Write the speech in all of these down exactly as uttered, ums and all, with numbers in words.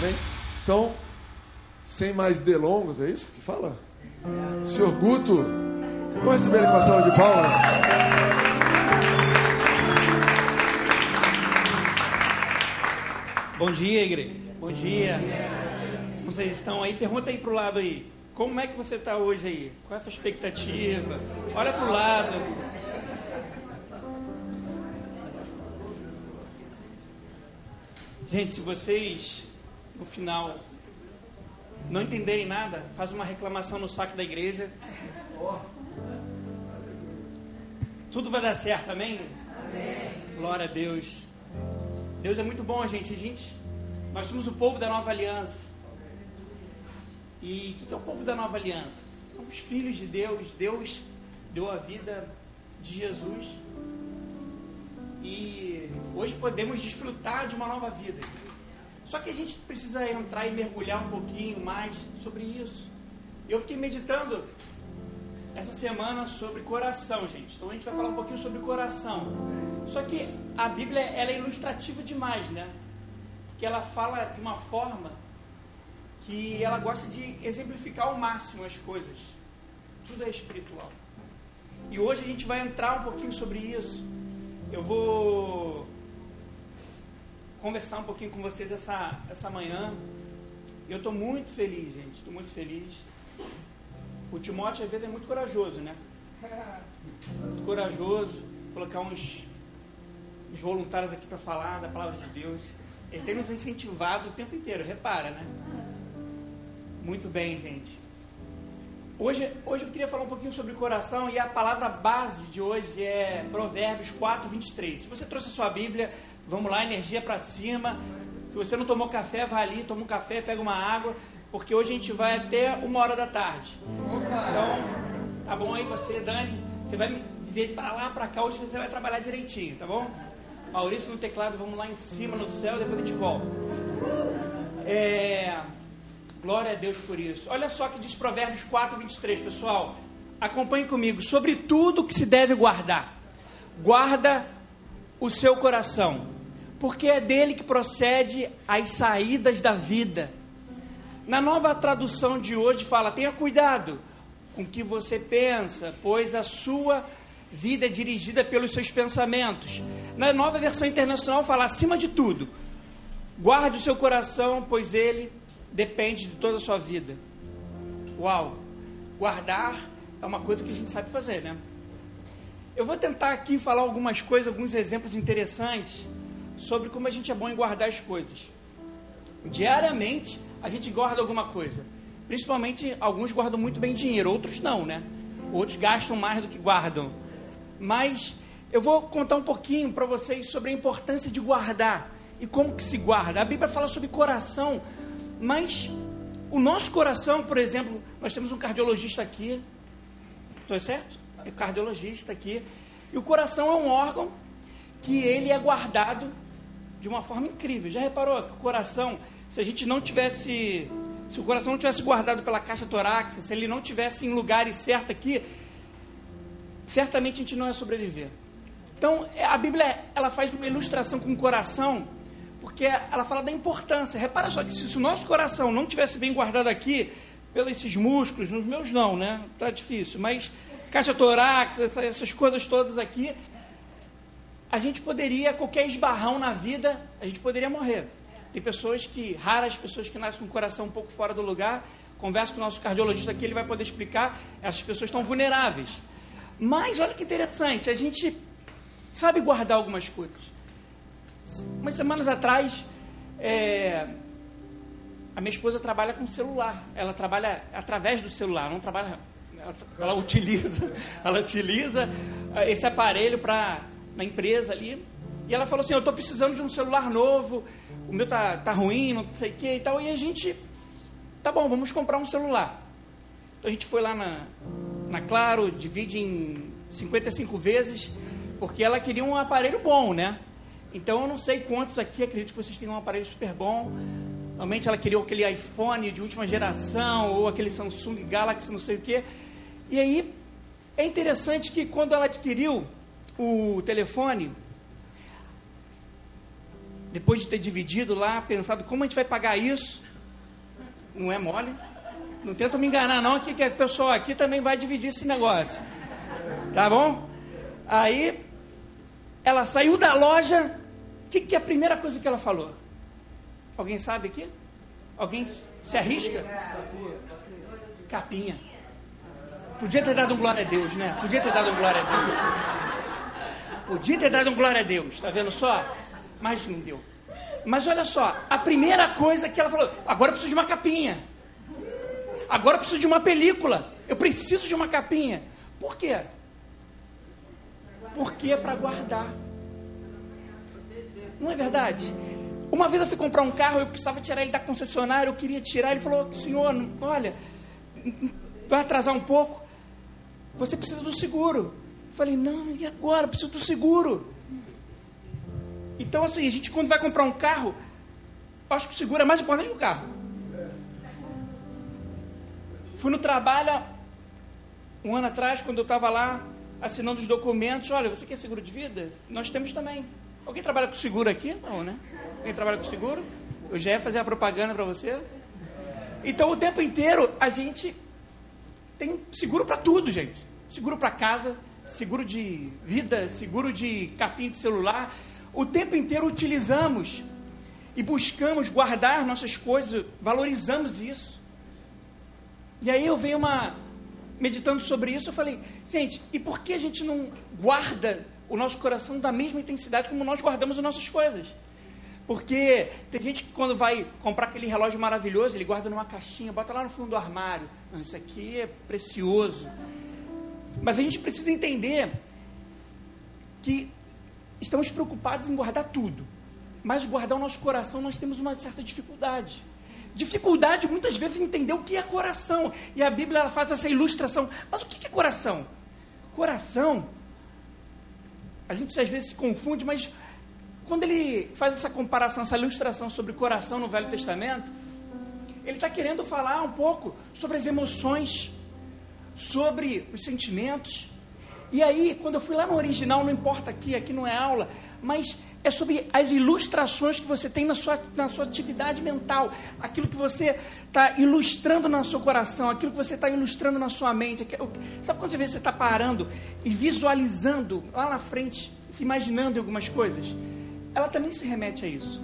Amém? Então, sem mais delongas, é isso que fala? Senhor Guto, vamos receber ele com a salva de palmas. Bom dia, igreja. Bom dia. Vocês estão aí? Pergunta aí pro lado aí. Como é que você está hoje aí? Qual é a sua expectativa? Olha pro lado. Gente, se vocês, no final, não entenderem nada, faz uma reclamação no saco da igreja. Tudo vai dar certo, amém? Amém. Glória a Deus. Deus é muito bom, gente. gente. Nós somos o povo da nova aliança. E o que é o povo da nova aliança? Somos filhos de Deus. Deus deu a vida de Jesus. E hoje podemos desfrutar de uma nova vida. Só que a gente precisa entrar e mergulhar um pouquinho mais sobre isso. Eu fiquei meditando essa semana sobre coração, gente. Então a gente vai falar um pouquinho sobre coração. Só que a Bíblia, ela é ilustrativa demais, né? Porque ela fala de uma forma que ela gosta de exemplificar ao máximo as coisas. Tudo é espiritual. E hoje a gente vai entrar um pouquinho sobre isso. Eu vou conversar um pouquinho com vocês essa, essa manhã. Eu estou muito feliz, gente. Estou muito feliz. O Timóteo, às vezes, é muito corajoso, né? Muito corajoso. Colocar uns, uns voluntários aqui para falar da palavra de Deus. Ele tem nos incentivado o tempo inteiro, repara, né? Muito bem, gente. Hoje, hoje eu queria falar um pouquinho sobre coração e a palavra base de hoje é Provérbios quatro, vinte e três. Se você trouxe a sua Bíblia, vamos lá, energia para cima. Se você não tomou café, vai ali, toma um café, pega uma água, porque hoje a gente vai até uma hora da tarde. Então, tá bom aí você, Dani? Você vai me ver para lá, para cá, hoje você vai trabalhar direitinho, tá bom? Maurício no teclado, vamos lá em cima no céu, depois a gente volta. É... Glória a Deus por isso. Olha só que diz Provérbios quatro, vinte e três, pessoal. Acompanhe comigo. Sobre tudo que se deve guardar, guarda o seu coração, porque é dele que procede as saídas da vida. Na nova tradução de hoje fala, tenha cuidado com o que você pensa, pois a sua vida é dirigida pelos seus pensamentos. Na nova versão internacional fala, acima de tudo, guarde o seu coração, pois ele depende de toda a sua vida. Uau! Guardar é uma coisa que a gente sabe fazer, né? Eu vou tentar aqui falar algumas coisas, alguns exemplos interessantes sobre como a gente é bom em guardar as coisas. Diariamente, a gente guarda alguma coisa. Principalmente, alguns guardam muito bem dinheiro, outros não, né? Outros gastam mais do que guardam. Mas eu vou contar um pouquinho para vocês sobre a importância de guardar e como que se guarda. A Bíblia fala sobre coração, mas o nosso coração, por exemplo, nós temos um cardiologista aqui, estou certo? É cardiologista aqui, e o coração é um órgão que ele é guardado de uma forma incrível. Já reparou que o coração, se a gente não tivesse, se o coração não tivesse guardado pela caixa torácica, se ele não tivesse em lugares certos aqui, certamente a gente não ia sobreviver. Então, a Bíblia, ela faz uma ilustração com o coração, porque ela fala da importância. Repara só que se, se o nosso coração não tivesse bem guardado aqui, pelos esses músculos, nos meus não, né? Tá difícil, mas caixa torácica, essa, essas coisas todas aqui, a gente poderia, qualquer esbarrão na vida, a gente poderia morrer. Tem pessoas que, raras pessoas que nascem com o coração um pouco fora do lugar, conversa com o nosso cardiologista aqui, ele vai poder explicar, essas pessoas estão vulneráveis. Mas, olha que interessante, a gente sabe guardar algumas coisas. Umas semanas atrás, é, a minha esposa trabalha com celular. Ela trabalha através do celular, não trabalha... Ela, ela utiliza, ela utiliza esse aparelho para na empresa ali. E ela falou assim, eu estou precisando de um celular novo, o meu tá, tá ruim, não sei o que e tal. E a gente, tá bom, vamos comprar um celular. Então a gente foi lá na, na Claro, divide em cinquenta e cinco vezes, porque ela queria um aparelho bom, né? Então eu não sei quantos aqui, acredito que vocês tenham um aparelho super bom. Realmente ela queria aquele iPhone de última geração, ou aquele Samsung Galaxy, não sei o quê. E aí, é interessante que quando ela adquiriu o telefone, depois de ter dividido lá, pensado como a gente vai pagar isso, não é mole, não tenta me enganar não, aqui, que o pessoal aqui também vai dividir esse negócio, tá bom? Aí, ela saiu da loja, o que, que é a primeira coisa que ela falou? Alguém sabe aqui? Alguém se arrisca? Capinha. Podia ter dado um glória a Deus, né? Podia ter dado um glória a Deus. Podia ter dado um glória a Deus, tá vendo só? Mas não deu. Mas olha só, a primeira coisa que ela falou, agora eu preciso de uma capinha. Agora eu preciso de uma película. Eu preciso de uma capinha. Por quê? Porque é para guardar. Não é verdade? Uma vez eu fui comprar um carro, eu precisava tirar ele da concessionária, eu queria tirar, ele falou, senhor, olha, vai atrasar um pouco, você precisa do seguro. Eu falei, não, e agora? Eu preciso do seguro. Então assim, a gente quando vai comprar um carro, eu acho que o seguro é mais importante que o carro. Fui no trabalho, um ano atrás, quando eu estava lá, assinando os documentos, olha, você quer seguro de vida? Nós temos também. Alguém trabalha com seguro aqui? Não, né? Alguém trabalha com seguro? Eu já ia fazer a propaganda para você. Então, o tempo inteiro, a gente tem seguro para tudo, gente. Seguro para casa, seguro de vida, seguro de capinha de celular. O tempo inteiro utilizamos e buscamos guardar nossas coisas, valorizamos isso. E aí eu venho uma, meditando sobre isso, eu falei, gente, e por que a gente não guarda o nosso coração da mesma intensidade como nós guardamos as nossas coisas? Porque tem gente que quando vai comprar aquele relógio maravilhoso, ele guarda numa caixinha, bota lá no fundo do armário. Não, isso aqui é precioso. Mas a gente precisa entender que estamos preocupados em guardar tudo. Mas guardar o nosso coração, nós temos uma certa dificuldade. Dificuldade, muitas vezes, em entender o que é coração. E a Bíblia ela faz essa ilustração. Mas o que é coração? Coração, a gente às vezes se confunde, mas quando ele faz essa comparação, essa ilustração sobre coração no Velho Testamento, ele está querendo falar um pouco sobre as emoções, sobre os sentimentos. E aí, quando eu fui lá no original, não importa aqui, aqui não é aula, mas é sobre as ilustrações que você tem na sua, na sua atividade mental, aquilo que você está ilustrando no seu coração, aquilo que você está ilustrando na sua mente. Sabe quantas vezes você está parando e visualizando lá na frente, imaginando algumas coisas? Ela também se remete a isso.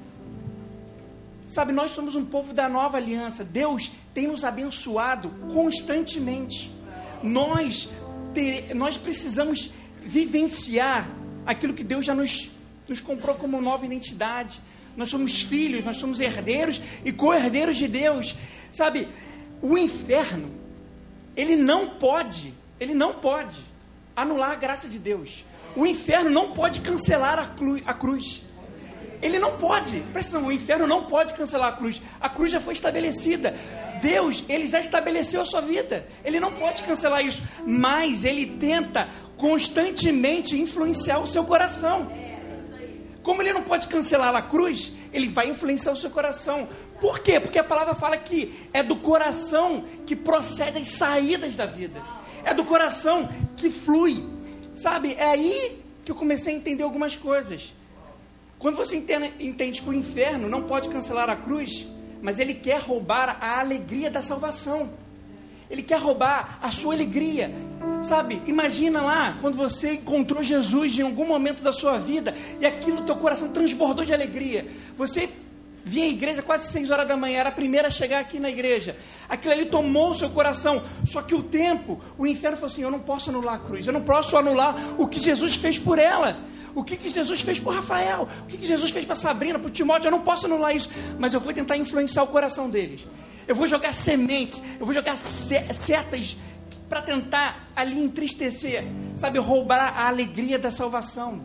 Sabe, nós somos um povo da nova aliança. Deus tem nos abençoado constantemente. Nós, ter, nós precisamos vivenciar aquilo que Deus já nos, nos comprou como nova identidade. Nós somos filhos, nós somos herdeiros e co-herdeiros de Deus. Sabe, o inferno, ele não pode, ele não pode anular a graça de Deus. O inferno não pode cancelar a, cru, a cruz. Ele não pode. Presta atenção, o inferno não pode cancelar a cruz. A cruz já foi estabelecida. Deus, ele já estabeleceu a sua vida. Ele não pode cancelar isso. Mas ele tenta constantemente influenciar o seu coração. Como ele não pode cancelar a cruz, ele vai influenciar o seu coração. Por quê? Porque a palavra fala que é do coração que procede as saídas da vida. É do coração que flui. Sabe, é aí que eu comecei a entender algumas coisas. Quando você entende, entende que o inferno não pode cancelar a cruz, mas ele quer roubar a alegria da salvação. Ele quer roubar a sua alegria. Sabe, imagina lá, quando você encontrou Jesus em algum momento da sua vida, e aquilo, teu coração transbordou de alegria. Você vinha à igreja quase seis horas da manhã, era a primeira a chegar aqui na igreja. Aquilo ali tomou o seu coração. Só que o tempo, o inferno falou assim, eu não posso anular a cruz, eu não posso anular o que Jesus fez por ela. O que, que Jesus fez por Rafael, o que, que Jesus fez para Sabrina, para o Timóteo, eu não posso anular isso, mas eu vou tentar influenciar o coração deles. Eu vou jogar sementes, eu vou jogar setas para tentar ali entristecer, sabe, roubar a alegria da salvação.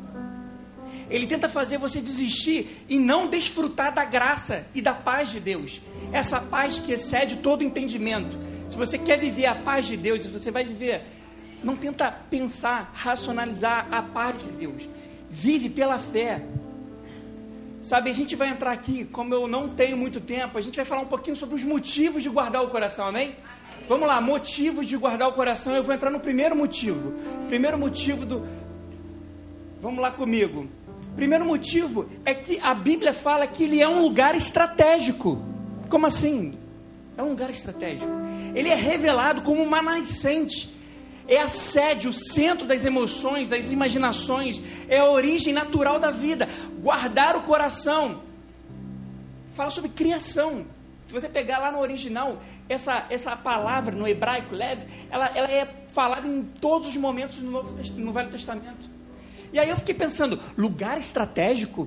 Ele tenta fazer você desistir e não desfrutar da graça e da paz de Deus. Essa paz que excede todo entendimento. Se você quer viver a paz de Deus, se você vai viver, não tenta pensar, racionalizar a paz de Deus. Vive pela fé. Sabe, a gente vai entrar aqui, como eu não tenho muito tempo, a gente vai falar um pouquinho sobre os motivos de guardar o coração, amém? Vamos lá, motivos de guardar o coração. Eu vou entrar no primeiro motivo. Primeiro motivo do... Vamos lá comigo. Primeiro motivo é que a Bíblia fala que ele é um lugar estratégico. Como assim? É um lugar estratégico. Ele é revelado como uma nascente. É a sede, o centro das emoções, das imaginações. É a origem natural da vida. Guardar o coração. Fala sobre criação. Se você pegar lá no original, essa, essa palavra no hebraico, lev, ela, ela é falada em todos os momentos no, Novo, no Velho Testamento. E aí eu fiquei pensando, lugar estratégico?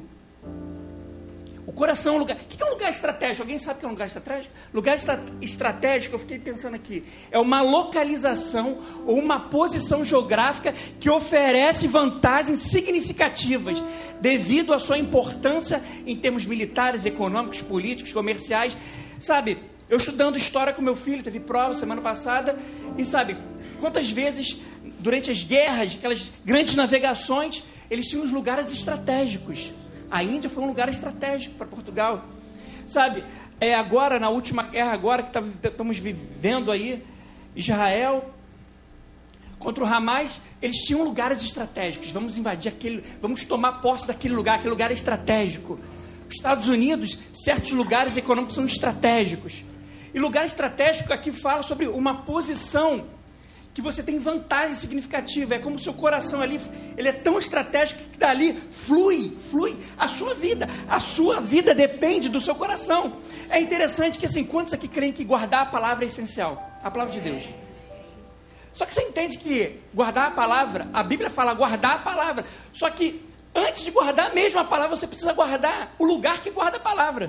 O coração é um lugar... O que é um lugar estratégico? Alguém sabe o que é um lugar estratégico? Lugar estra... estratégico, eu fiquei pensando aqui, é uma localização ou uma posição geográfica que oferece vantagens significativas devido à sua importância em termos militares, econômicos, políticos, comerciais. Sabe, eu estudando história com meu filho, teve prova semana passada, e sabe, quantas vezes durante as guerras, aquelas grandes navegações, eles tinham os lugares estratégicos. A Índia foi um lugar estratégico para Portugal. Sabe, é agora, na última guerra, agora que tá, estamos vivendo aí, Israel contra o Hamas, eles tinham lugares estratégicos. Vamos invadir aquele, vamos tomar posse daquele lugar, aquele lugar é estratégico. Os Estados Unidos, certos lugares econômicos são estratégicos. E lugar estratégico aqui fala sobre uma posição que você tem vantagem significativa. É como o seu coração ali, ele é tão estratégico que dali flui, flui a sua vida. A sua vida depende do seu coração. É interessante que assim, quantos aqui creem que guardar a palavra é essencial? A palavra de Deus. Só que você entende que guardar a palavra, a Bíblia fala guardar a palavra. Só que antes de guardar mesmo a palavra, você precisa guardar o lugar que guarda a palavra.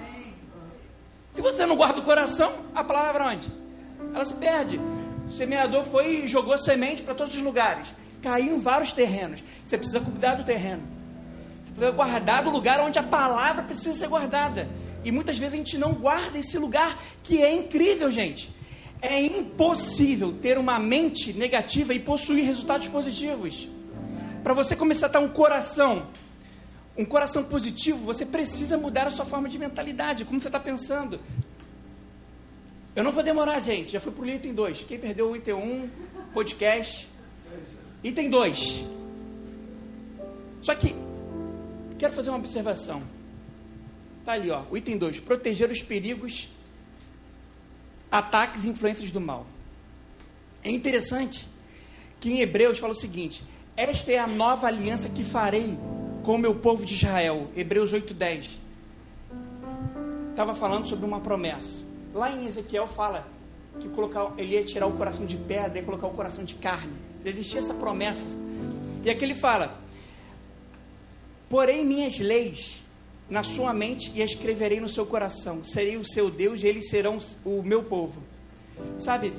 Se você não guarda o coração, a palavra onde? Ela se perde. O semeador foi e jogou semente para todos os lugares. Caiu em vários terrenos. Você precisa cuidar do terreno. Você precisa guardar do lugar onde a palavra precisa ser guardada. E muitas vezes a gente não guarda esse lugar, que é incrível, gente. É impossível ter uma mente negativa e possuir resultados positivos. Para você começar a ter um coração, um coração positivo, você precisa mudar a sua forma de mentalidade. Como você está pensando? Eu não vou demorar, gente. Já fui para o item dois. Quem perdeu o item um, podcast. Item dois. Só que, quero fazer uma observação. Está ali, ó, o item dois. Proteger os perigos, ataques e influências do mal. É interessante que em Hebreus fala o seguinte: esta é a nova aliança que farei com o meu povo de Israel. Hebreus oito, dez. Estava falando sobre uma promessa. Lá em Ezequiel fala que colocar, ele ia tirar o coração de pedra e colocar o coração de carne. Existia essa promessa. E aqui ele fala: porém minhas leis na sua mente e as escreverei no seu coração. Serei o seu Deus e eles serão o meu povo. Sabe,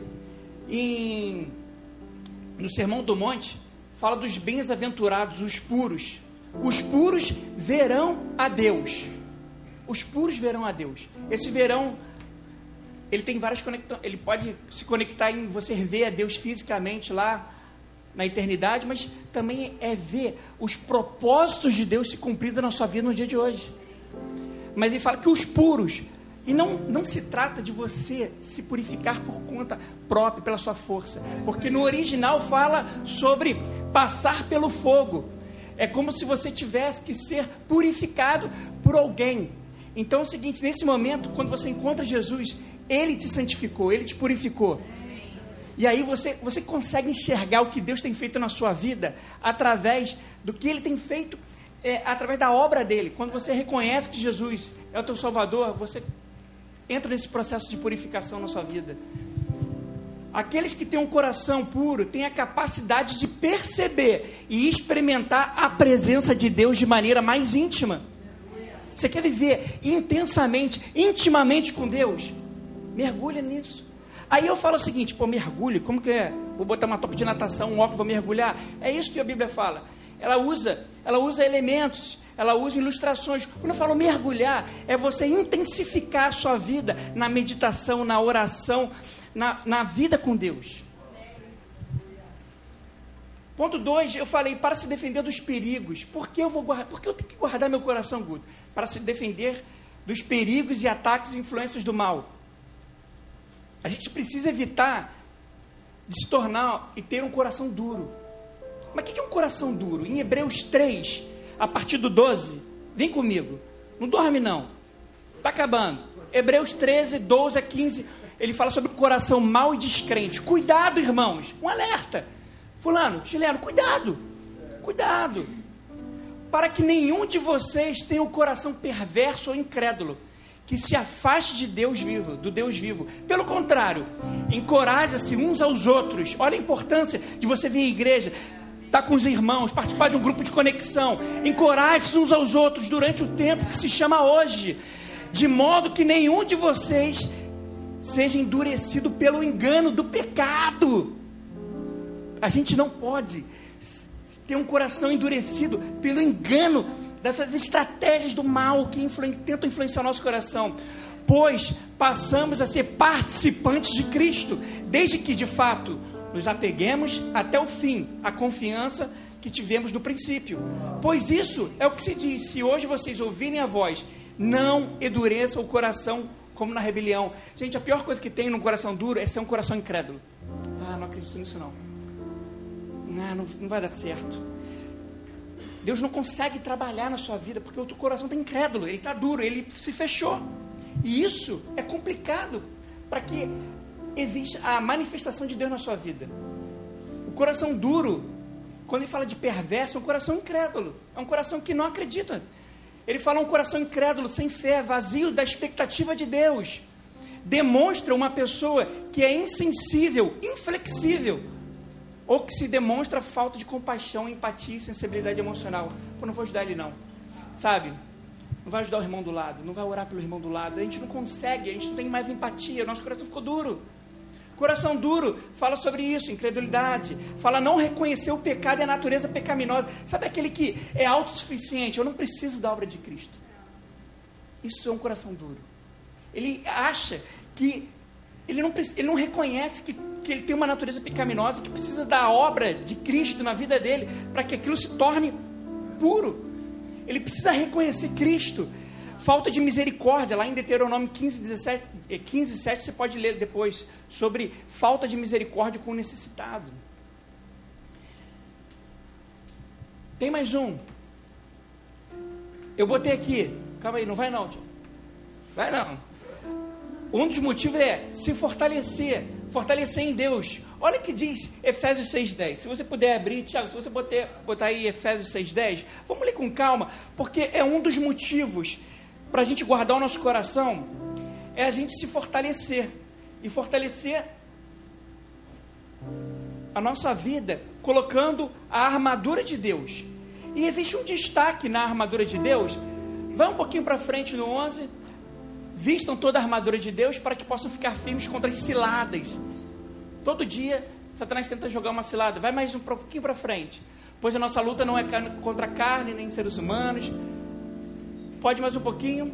em, no Sermão do Monte fala dos bem-aventurados, os puros. Os puros verão a Deus. Os puros verão a Deus. Esse verão, ele tem várias conexões, ele pode se conectar em você ver a Deus fisicamente lá na eternidade, mas também é ver os propósitos de Deus se cumprindo na sua vida no dia de hoje. Mas ele fala que os puros, e não, não se trata de você se purificar por conta própria, pela sua força, porque no original fala sobre passar pelo fogo. É como se você tivesse que ser purificado por alguém. Então é o seguinte, nesse momento, quando você encontra Jesus, Ele te santificou, Ele te purificou. E aí você, você consegue enxergar o que Deus tem feito na sua vida através do que Ele tem feito, é, através da obra dEle. Quando você reconhece que Jesus é o teu Salvador, você entra nesse processo de purificação na sua vida. Aqueles que têm um coração puro têm a capacidade de perceber e experimentar a presença de Deus de maneira mais íntima. Você quer viver intensamente, intimamente com Deus? Mergulha nisso. Aí eu falo o seguinte, pô, mergulho, como que é? Vou botar uma topa de natação, um óculos, vou mergulhar. É isso que a Bíblia fala. Ela usa, ela usa elementos, ela usa ilustrações. Quando eu falo mergulhar, é você intensificar a sua vida na meditação, na oração, na, na vida com Deus. Ponto dois, eu falei, para se defender dos perigos. Por que eu vou guardar? Por que eu tenho que guardar meu coração, Guto? Para se defender dos perigos e ataques e influências do mal. A gente precisa evitar de se tornar e ter um coração duro. Mas o que é um coração duro? Em Hebreus três, a partir do doze, vem comigo, não dorme não, está acabando. Hebreus treze, doze a quinze, ele fala sobre o coração mau e descrente. Cuidado, irmãos, um alerta. Fulano, Giliano, cuidado, cuidado, para que nenhum de vocês tenha o coração perverso ou incrédulo, que se afaste de Deus vivo, do Deus vivo. Pelo contrário, encoraja-se uns aos outros. Olha a importância de você vir à igreja, estar com os irmãos, participar de um grupo de conexão. Encoraje-se uns aos outros durante o tempo que se chama hoje, de modo que nenhum de vocês seja endurecido pelo engano do pecado. A gente não pode ter um coração endurecido pelo engano dessas estratégias do mal que influ- tentam influenciar o nosso coração, pois passamos a ser participantes de Cristo, desde que de fato nos apeguemos até o fim à confiança que tivemos no princípio. Pois isso é o que se diz: se hoje vocês ouvirem a voz, não endureçam o coração como na rebelião. Gente, a pior coisa que tem num coração duro é ser um coração incrédulo. Ah, não acredito nisso não. Não, não, não vai dar certo. Deus não consegue trabalhar na sua vida porque o teu coração está incrédulo, ele está duro, ele se fechou. E isso é complicado para que exista a manifestação de Deus na sua vida. O coração duro, quando ele fala de perverso, é um coração incrédulo, é um coração que não acredita. Ele fala um coração incrédulo, sem fé, vazio da expectativa de Deus. Demonstra uma pessoa que é insensível, inflexível, ou que se demonstra falta de compaixão, empatia e sensibilidade emocional. Pô, não vou ajudar ele não, sabe? Não vai ajudar o irmão do lado, não vai orar pelo irmão do lado. A gente não consegue, a gente não tem mais empatia, nosso coração ficou duro. Coração duro fala sobre isso, incredulidade, fala não reconhecer o pecado e a natureza pecaminosa. Sabe aquele que é autossuficiente, eu não preciso da obra de Cristo. Isso é um coração duro. Ele acha que ele não, ele não reconhece que, que ele tem uma natureza pecaminosa, que precisa da obra de Cristo na vida dele, para que aquilo se torne puro. Ele precisa reconhecer Cristo. Falta de misericórdia, lá em Deuteronômio quinze, dezessete, quinze, sete, você pode ler depois, sobre falta de misericórdia com o necessitado. Tem mais um. Eu botei aqui, calma aí, não vai não, tio. Vai não. Um dos motivos é se fortalecer, fortalecer em Deus. Olha o que diz Efésios seis, dez. Se você puder abrir, Tiago, se você botar, botar aí Efésios seis, dez, vamos ler com calma, porque é um dos motivos para a gente guardar o nosso coração, é a gente se fortalecer, e fortalecer a nossa vida, colocando a armadura de Deus. E existe um destaque na armadura de Deus. Vai um pouquinho para frente no onze, vistam toda a armadura de Deus para que possam ficar firmes contra as ciladas. Todo dia, Satanás tenta jogar uma cilada. Vai mais um pouquinho para frente. Pois a nossa luta não é contra a carne, nem seres humanos. Pode mais um pouquinho.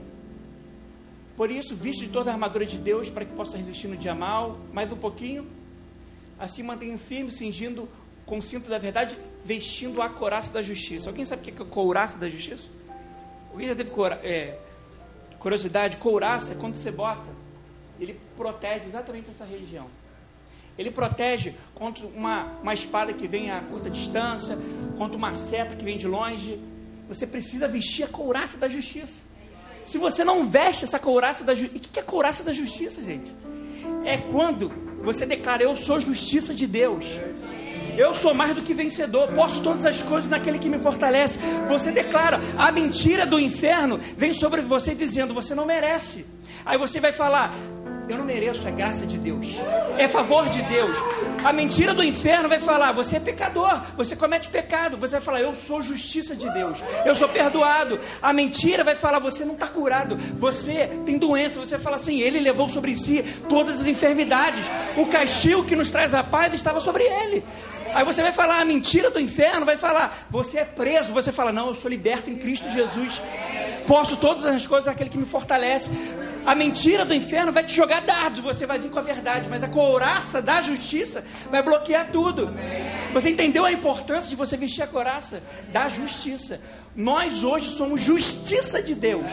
Por isso, visto de toda a armadura de Deus, para que possa resistir no dia mal. Mais um pouquinho. Assim mantenham firme, cingindo com o cinto da verdade, vestindo a couraça da justiça. Alguém sabe o que é a couraça da justiça? Alguém já teve cora, é, curiosidade? Couraça é quando você bota, ele protege exatamente essa região. Ele protege contra uma, uma espada que vem a curta distância, contra uma seta que vem de longe. Você precisa vestir a couraça da justiça. Se você não veste essa couraça da justiça... E o que é a couraça da justiça, gente? É quando você declara: eu sou justiça de Deus. Eu sou mais do que vencedor. Posso todas as coisas naquele que me fortalece. Você declara: a mentira do inferno vem sobre você dizendo: você não merece. Aí você vai falar: eu não mereço, é graça de Deus, é favor de Deus. A mentira do inferno vai falar: você é pecador, você comete pecado. Você vai falar: eu sou justiça de Deus, eu sou perdoado. A mentira vai falar: você não está curado, você tem doença. Você fala assim: ele levou sobre si todas as enfermidades, o castigo que nos traz a paz estava sobre ele. Aí você vai falar: a mentira do inferno vai falar: você é preso. Você fala: não, eu sou liberto em Cristo Jesus, posso todas as coisas naquele que me fortalece. A mentira do inferno vai te jogar dardos, você vai vir com a verdade, mas a couraça da justiça vai bloquear tudo. Você entendeu a importância de você vestir a couraça da justiça? Nós hoje somos justiça de Deus.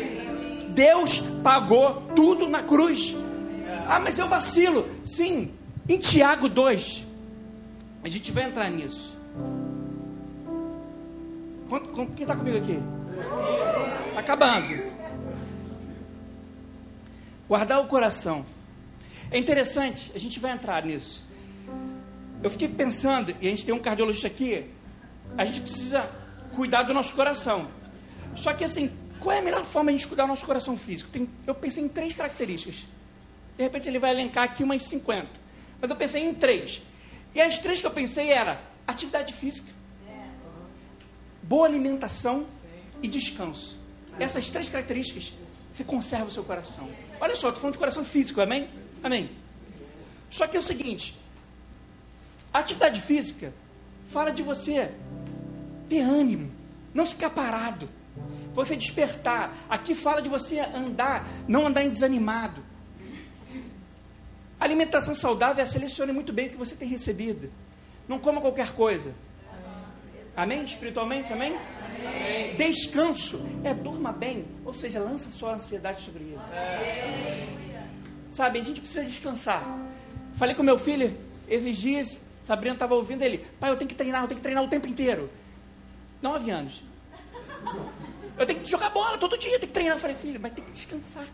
Deus pagou tudo na cruz. Ah, mas eu vacilo. Sim, em Tiago dois, a gente vai entrar nisso. Quem está comigo aqui? Está acabando. Guardar o coração. É interessante, a gente vai entrar nisso. Eu fiquei pensando, e a gente tem um cardiologista aqui, a gente precisa cuidar do nosso coração. Só que assim, qual é a melhor forma de a gente cuidar do nosso coração físico? Tem, eu pensei em três características. De repente ele vai elencar aqui umas cinquenta. Mas eu pensei em três. E as três que eu pensei era atividade física, boa alimentação e descanso. Essas três características, você conserva o seu coração. Olha só, estou falando de coração físico, amém? Amém. Só que é o seguinte, a atividade física fala de você ter ânimo, não ficar parado, você despertar. Aqui fala de você andar, não andar em desanimado. A alimentação saudável é selecione muito bem o que você tem recebido. Não coma qualquer coisa. Amém? Espiritualmente, amém? Amém. Descanso é durma bem, ou seja, lança sua ansiedade sobre ele. Sabe, a gente precisa descansar. Falei com meu filho esses dias, Sabrina estava ouvindo ele, pai, eu tenho que treinar, eu tenho que treinar o tempo inteiro. Nove anos. Eu tenho que jogar bola todo dia, tenho que treinar. Eu falei, filho, mas tem que descansar.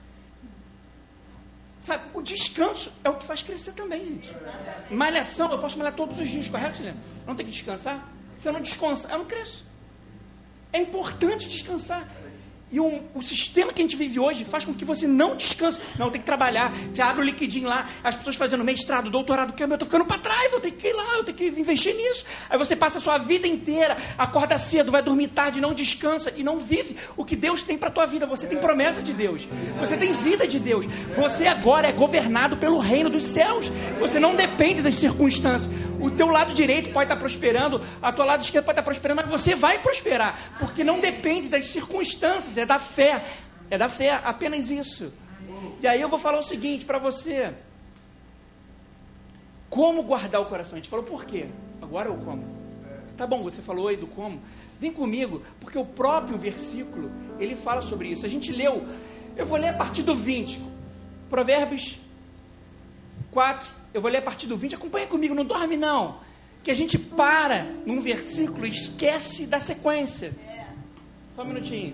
Sabe, o descanso é o que faz crescer também, gente. Malhação, eu posso malhar todos os dias, correto, né? Não tem que descansar. Se eu não descansar, eu não cresço. É importante descansar. E o, o sistema que a gente vive hoje faz com que você não descanse. Não, tem que trabalhar. Você abre o liquidinho lá, as pessoas fazendo mestrado, doutorado, que eu estou ficando para trás, eu tenho que ir lá, eu tenho que investir nisso. Aí você passa a sua vida inteira, acorda cedo, vai dormir tarde, não descansa e não vive o que Deus tem para a tua vida. Você tem promessa de Deus, você tem vida de Deus. Você agora é governado pelo reino dos céus. Você não depende das circunstâncias. O teu lado direito pode estar prosperando, a tua lado esquerdo pode estar prosperando, mas você vai prosperar, porque não depende das circunstâncias, é da fé, é da fé, apenas isso. E aí eu vou falar o seguinte para você, como guardar o coração? A gente falou por quê, agora é o como. Tá bom, você falou aí do como, vem comigo, porque o próprio versículo, ele fala sobre isso. A gente leu, eu vou ler a partir do vinte, Provérbios quatro, eu vou ler a partir do vinte, acompanha comigo, não dorme não, que a gente para num versículo e esquece da sequência. Só um minutinho.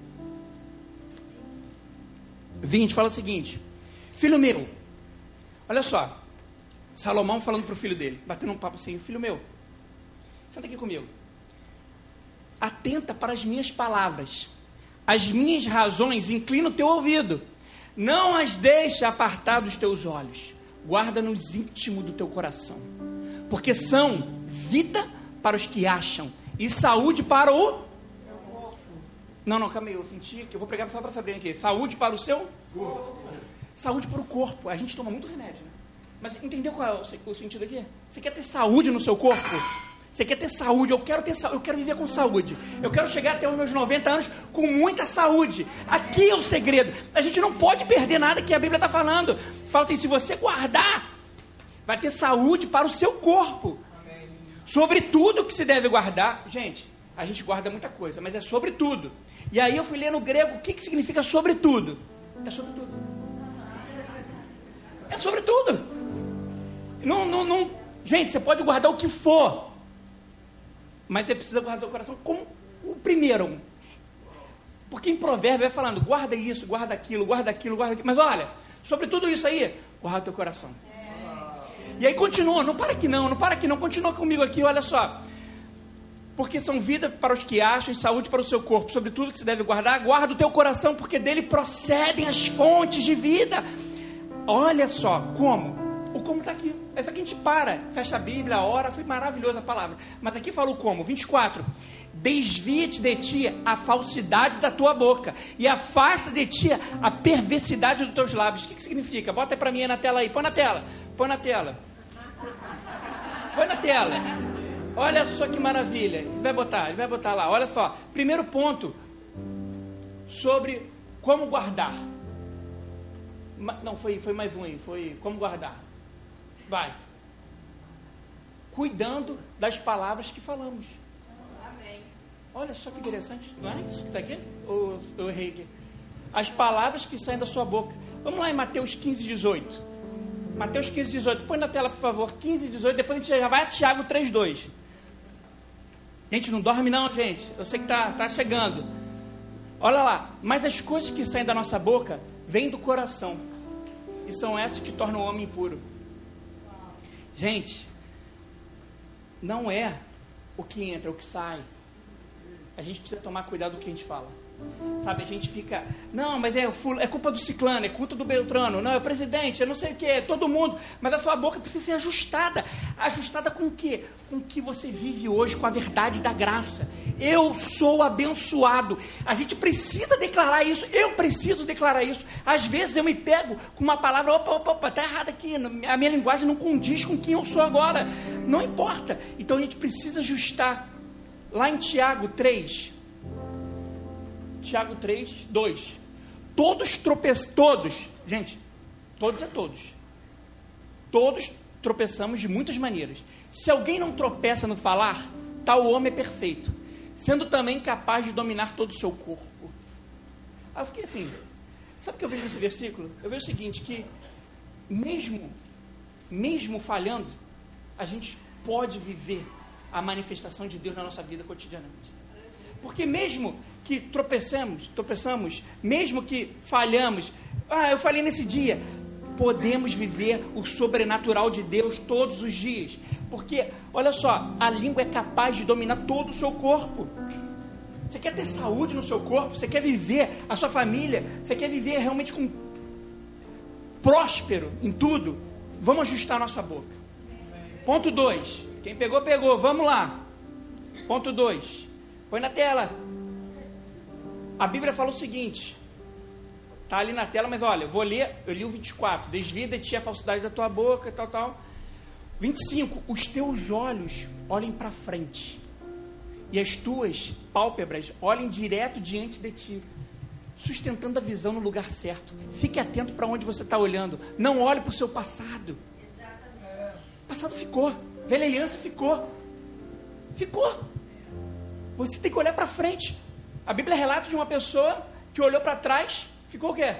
vinte fala o seguinte, filho meu, olha só, Salomão falando para o filho dele, batendo um papo assim, filho meu, senta aqui comigo, atenta para as minhas palavras, as minhas razões, inclina o teu ouvido, não as deixe apartar dos teus olhos, guarda nos íntimos do teu coração, porque são vida para os que acham e saúde para o... Não, não, calma aí, eu senti que eu vou pregar só para Sabrina aqui. Saúde para o seu corpo. Saúde para o corpo. A gente toma muito remédio, né? Mas entendeu qual é o sentido aqui? Você quer ter saúde no seu corpo? Você quer ter saúde? Eu quero ter saúde, eu quero viver com saúde. Eu quero chegar até os meus noventa anos com muita saúde. Aqui é o segredo. A gente não pode perder nada que a Bíblia está falando. Fala assim, se você guardar, vai ter saúde para o seu corpo. Amém. Sobre tudo que se deve guardar. Gente, a gente guarda muita coisa, mas é sobre tudo. E aí eu fui ler no grego, o que, que significa sobre tudo? É sobre tudo. É sobre tudo. Não, não, não. Gente, você pode guardar o que for, mas você precisa guardar o coração como o primeiro. Porque em provérbio vai falando, guarda isso, guarda aquilo, guarda aquilo, guarda aquilo. Mas olha, sobre tudo isso aí, guarda o teu coração. E aí continua, não para aqui não, não para aqui não, continua comigo aqui, olha só. Porque são vida para os que acham e saúde para o seu corpo. Sobre tudo que se deve guardar, guarda o teu coração, porque dele procedem as fontes de vida. Olha só, como? O como está aqui. Essa aqui a gente para, fecha a Bíblia, ora, foi maravilhosa a palavra. Mas aqui fala o como, vinte e quatro. Desvia-te de ti a falsidade da tua boca e afasta de ti a perversidade dos teus lábios. O que, que significa? Bota para mim aí na tela aí, põe na tela, põe na tela. Põe na tela. Olha só que maravilha. Ele vai botar, ele vai botar lá. Olha só. Primeiro ponto sobre como guardar. Não, foi, foi mais um aí. Foi como guardar. Vai. Cuidando das palavras que falamos. Amém. Olha só que interessante. Não é isso que está aqui? Ou eu errei aqui? As palavras que saem da sua boca. Vamos lá em Mateus quinze, dezoito. Mateus quinze, dezoito. Põe na tela, por favor. quinze, dezoito. Depois a gente já vai a Tiago três, dois. Gente, não dorme não, gente. Eu sei que tá, tá chegando. Olha lá. Mas as coisas que saem da nossa boca vêm do coração. E são essas que tornam o homem impuro. Gente, não é o que entra, é o que sai. A gente precisa tomar cuidado do que a gente fala. Sabe, a gente fica, não, mas é, é culpa do ciclano, é culpa do Beltrano, não, é o presidente, é não sei o que, é todo mundo. Mas a sua boca precisa ser ajustada. Ajustada com o quê? Com o que você vive hoje, com a verdade da graça. Eu sou abençoado. A gente precisa declarar isso, eu preciso declarar isso. Às vezes eu me pego com uma palavra, opa, opa, opa, tá errado aqui, a minha linguagem não condiz com quem eu sou agora. Não importa. Então a gente precisa ajustar. Lá em Tiago três, Tiago três, dois. Todos tropeçam, todos, gente, todos é todos. Todos tropeçamos de muitas maneiras. Se alguém não tropeça no falar, tal homem é perfeito, sendo também capaz de dominar todo o seu corpo. Aí eu fiquei assim, sabe o que eu vejo nesse versículo? Eu vejo o seguinte, que mesmo, mesmo falhando, a gente pode viver a manifestação de Deus na nossa vida cotidianamente. Porque mesmo que tropecemos, tropeçamos, mesmo que falhamos, ah, eu falei nesse dia, podemos viver o sobrenatural de Deus todos os dias. Porque, olha só, a língua é capaz de dominar todo o seu corpo. Você quer ter saúde no seu corpo? Você quer viver a sua família? Você quer viver realmente com próspero em tudo? Vamos ajustar a nossa boca. Ponto dois. Quem pegou, pegou. Vamos lá. Ponto dois. Põe na tela. A Bíblia fala o seguinte. Está ali na tela, mas olha, vou ler. Eu li o vinte e quatro. Desvia de ti a falsidade da tua boca, tal, tal. vinte e cinco. Os teus olhos olhem para frente. E as tuas pálpebras olhem direto diante de ti. Sustentando a visão no lugar certo. Fique atento para onde você está olhando. Não olhe para o seu passado. O passado ficou. Velha aliança ficou. Ficou. Você tem que olhar para frente. A Bíblia relata de uma pessoa que olhou para trás, ficou o quê?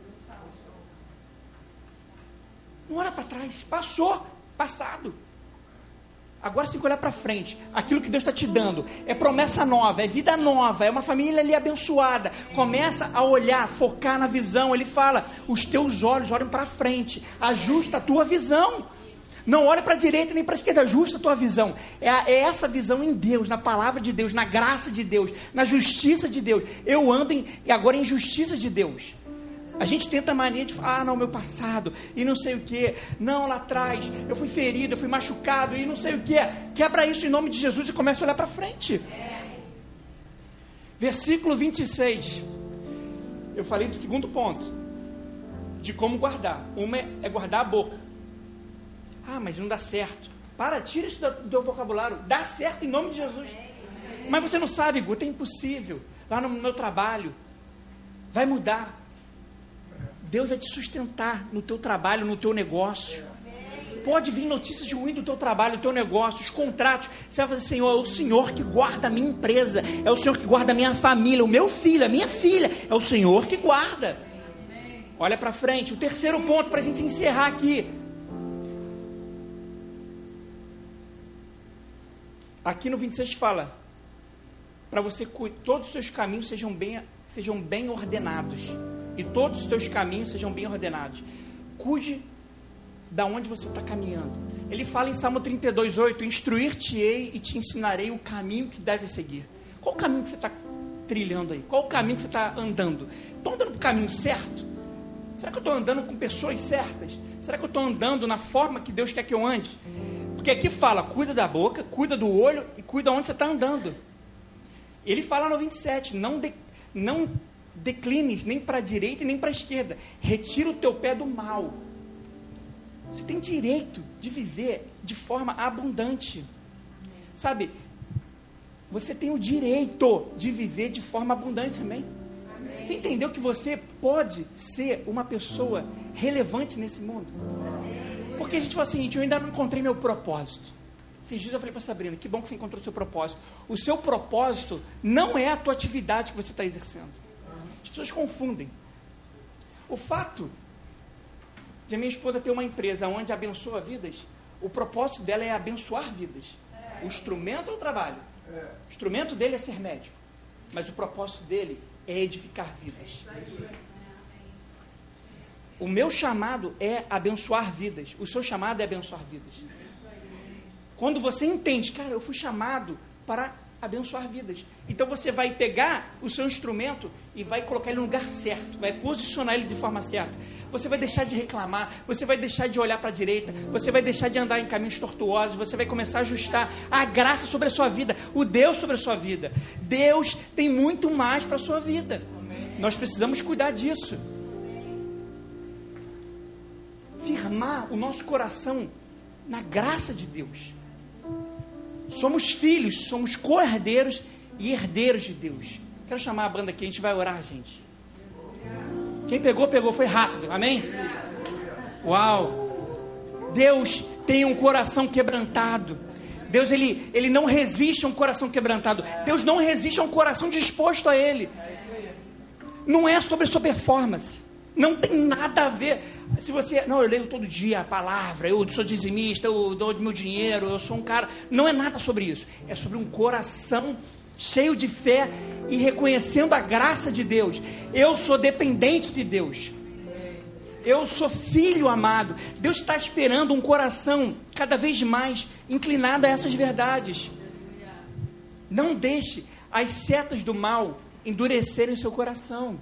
Não olha para trás. Passou. Passado. Agora você tem que olhar para frente. Aquilo que Deus está te dando é promessa nova, é vida nova, é uma família ali abençoada. Começa a olhar, focar na visão. Ele fala, os teus olhos olham para frente. Ajusta a tua visão. Não olhe para a direita nem para a esquerda, ajusta a tua visão. É, a, é essa visão em Deus, na palavra de Deus, na graça de Deus, na justiça de Deus. Eu ando em, agora em justiça de Deus. A gente tenta a mania de falar, ah, não, meu passado, e não sei o que, não, lá atrás, eu fui ferido, eu fui machucado, e não sei o que. Quebra isso em nome de Jesus e começa a olhar para frente. Versículo vinte e seis. Eu falei do segundo ponto, de como guardar. Uma é guardar a boca. Ah, mas não dá certo. Para, tira isso do teu vocabulário. Dá certo em nome de Jesus. Mas você não sabe, Guto, é impossível. Lá no meu trabalho, vai mudar. Deus vai te sustentar no teu trabalho, no teu negócio. Pode vir notícias ruins do teu trabalho, do teu negócio, os contratos. Você vai fazer, Senhor, é o Senhor que guarda a minha empresa. É o Senhor que guarda a minha família, o meu filho, a minha filha. É o Senhor que guarda. Olha para frente. O terceiro ponto para a gente encerrar aqui. Aqui no vinte e seis fala, para você, todos os seus caminhos sejam bem, sejam bem ordenados, e todos os teus caminhos sejam bem ordenados. Cuide da onde você está caminhando. Ele fala em Salmo trinta e dois, oito, instruir-te-ei e te ensinarei o caminho que deve seguir. Qual o caminho que você está trilhando aí? Qual o caminho que você está andando? Estou andando para o caminho certo? Será que eu estou andando com pessoas certas? Será que eu estou andando na forma que Deus quer que eu ande? Porque aqui fala, cuida da boca, cuida do olho e cuida onde você está andando. Ele fala no vinte e sete, não, de, não declines nem para a direita e nem para a esquerda. Retira o teu pé do mal. Você tem direito de viver de forma abundante. Sabe, você tem o direito de viver de forma abundante também. Você entendeu que você pode ser uma pessoa relevante nesse mundo? Porque a gente fala assim, eu ainda não encontrei meu propósito. Esses dias eu falei para a Sabrina, que bom que você encontrou o seu propósito. O seu propósito não é a tua atividade que você está exercendo. As pessoas confundem. O fato de a minha esposa ter uma empresa onde abençoa vidas, o propósito dela é abençoar vidas. O instrumento é o trabalho, O instrumento dele é ser médico, mas o propósito dele é edificar vidas. O meu chamado é abençoar vidas. O seu chamado é abençoar vidas. Quando você entende, cara, eu fui chamado para abençoar vidas. Então você vai pegar o seu instrumento e vai colocar ele no lugar certo, vai posicionar ele de forma certa. Você vai deixar de reclamar, você vai deixar de olhar para a direita, você vai deixar de andar em caminhos tortuosos, você vai começar a ajustar a graça sobre a sua vida, o Deus sobre a sua vida. Deus tem muito mais para a sua vida. Nós precisamos cuidar disso. Firmar o nosso coração na graça de Deus. Somos filhos, somos co-herdeiros e herdeiros de Deus. Quero chamar a banda aqui, a gente vai orar, gente. Quem pegou, pegou, foi rápido, amém? Uau! Deus tem um coração quebrantado. Deus, ele, ele não resiste a um coração quebrantado. Deus não resiste a um coração disposto a Ele. Não é sobre a sua performance. Não tem nada a ver. Se você, não, eu leio todo dia a palavra, eu sou dizimista, eu dou meu dinheiro, eu sou um cara. Não é nada sobre isso. É sobre um coração cheio de fé e reconhecendo a graça de Deus. Eu sou dependente de Deus. Eu sou filho amado. Deus está esperando um coração cada vez mais inclinado a essas verdades. Não deixe as setas do mal endurecerem seu coração.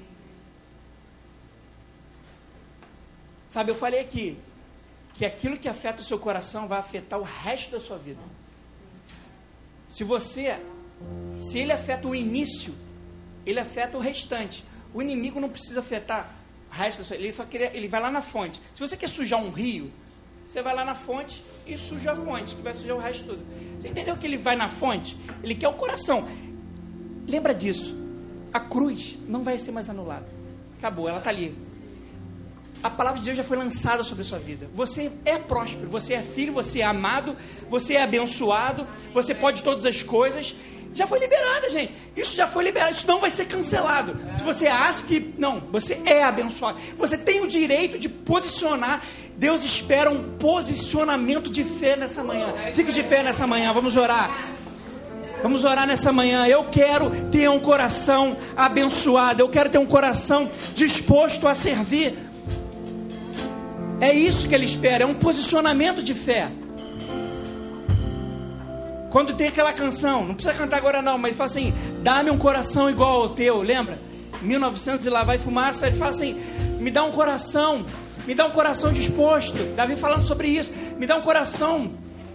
Sabe, eu falei aqui que aquilo que afeta o seu coração vai afetar o resto da sua vida. Se você, se ele afeta o início, ele afeta o restante. O inimigo não precisa afetar o resto da sua vida, ele só queria, ele vai lá na fonte. Se você quer sujar um rio, você vai lá na fonte e suja a fonte, que vai sujar o resto tudo. Você entendeu que ele vai na fonte? Ele quer o coração. Lembra disso. A cruz não vai ser mais anulada. Acabou, ela está ali. A palavra de Deus já foi lançada sobre a sua vida. Você é próspero, você é filho, você é amado, você é abençoado, você pode todas as coisas. Já foi liberada, gente. Isso já foi liberado, isso não vai ser cancelado. Se você acha que, não, você é abençoado. Você tem o direito de posicionar. Deus espera um posicionamento de fé nessa manhã. Fique de pé nessa manhã, vamos orar. Vamos orar nessa manhã. Eu quero ter um coração abençoado. Eu quero ter um coração disposto a servir. É isso que ele espera, é um posicionamento de fé. Quando tem aquela canção, não precisa cantar agora não, mas fala assim, dá-me um coração igual ao teu, lembra? mil e novecentos e lá vai fumaça, ele fala assim, me dá um coração, me dá um coração disposto. Davi falando sobre isso, me dá um coração.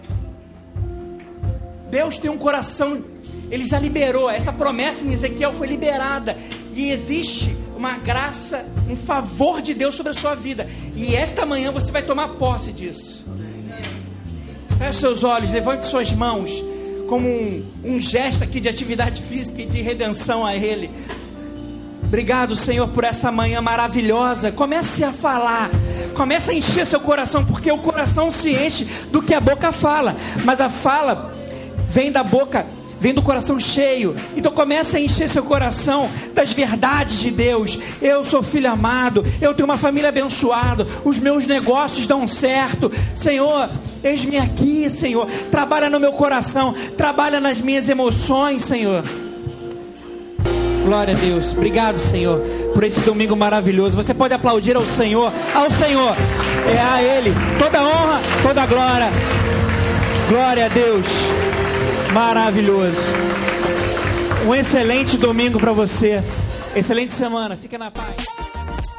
Deus tem um coração, ele já liberou, essa promessa em Ezequiel foi liberada, e existe uma graça, um favor de Deus sobre a sua vida, e esta manhã você vai tomar posse disso. Feche seus olhos, levante suas mãos, como um, um gesto aqui de atividade física e de redenção a Ele. Obrigado, Senhor, por essa manhã maravilhosa. Comece a falar, comece a encher seu coração, porque o coração se enche do que a boca fala, mas a fala vem da boca, vem do coração cheio. Então comece a encher seu coração das verdades de Deus. Eu sou filho amado, eu tenho uma família abençoada, os meus negócios dão certo. Senhor, eis-me aqui, Senhor, trabalha no meu coração, trabalha nas minhas emoções, Senhor. Glória a Deus. Obrigado, Senhor, por esse domingo maravilhoso. Você pode aplaudir ao Senhor, ao Senhor, é a Ele toda a honra, toda a glória. Glória a Deus. Maravilhoso. Um excelente domingo para você. Excelente semana. Fica na paz.